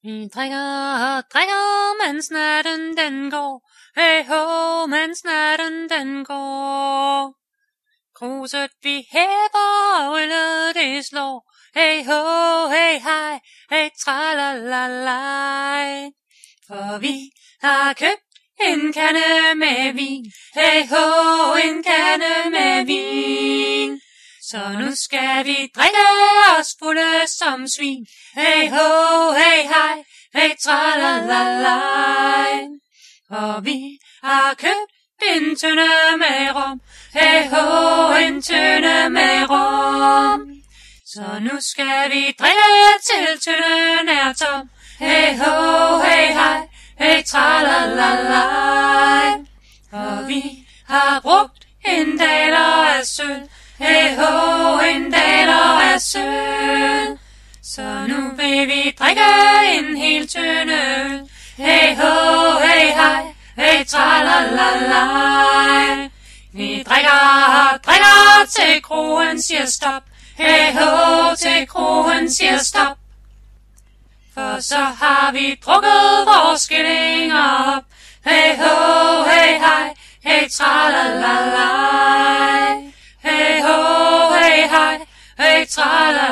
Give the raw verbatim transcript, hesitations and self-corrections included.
Vi drikker og drikker, mens natten den går. Hey ho, mens natten den går. Kruset vi hæver, og øllet det slår. Hey ho, hey hej, hey tralalalej. For vi har købt en kande med vin. Hey ho, en kande med vin. Så nu skal vi drikke os fulde som svin. Hey ho, hey hej, hey tralalalej. Og vi har købt en tønde med rom. Hey ho, en tønde med rom. Så nu skal vi drikke til tønden er tom. Hey ho, hey hej, hey tralalalej. Og vi har brugt en daler af sølv. Hey ho, en daler af sølv. Så nu vil vi drikke en hel tønde øl. Hey ho, hey hej, hey tralalalej. Vi drikker og drikker til kroen siger stop. Hey ho, til kroen siger stop. For så har vi drukket vores skillinger op. Hey ho, hey hej, hey tralalalej. Hey ho, hey hej, hey tralalalej.